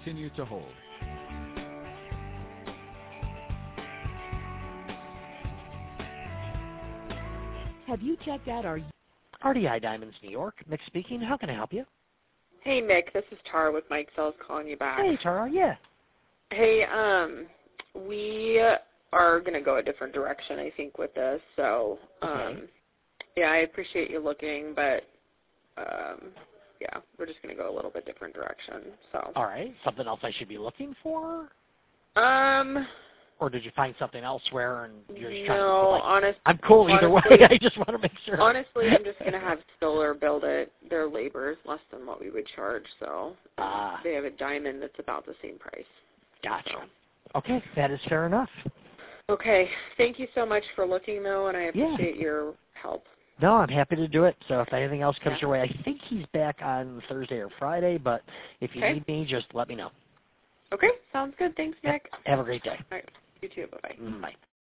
continue to hold. Have you checked out our RDI Diamonds, New York? Mick speaking. How can I help you? Hey, Mick, this is Tara with Mike Sells calling you back. Hey, Tara, yeah. Hey, we are going to go a different direction, I think, with this. So, Okay. yeah, I appreciate you looking, but, yeah, we're just going to go a little bit different direction. So. All right. Something else I should be looking for? Or did you find something elsewhere and you're just trying to I'm cool either way. I just want to make sure. Honestly, I'm just going to have Solar build it. Their labor is less than what we would charge, so they have a diamond that's about the same price. Gotcha. So. Okay, that is fair enough. Okay. Thank you so much for looking, though, and I appreciate your help. No, I'm happy to do it. So if anything else comes your way, I think he's back on Thursday or Friday, but if you need me, just let me know. Okay, sounds good. Thanks, Nick. Have a great day. All right. You too. Bye-bye. Bye.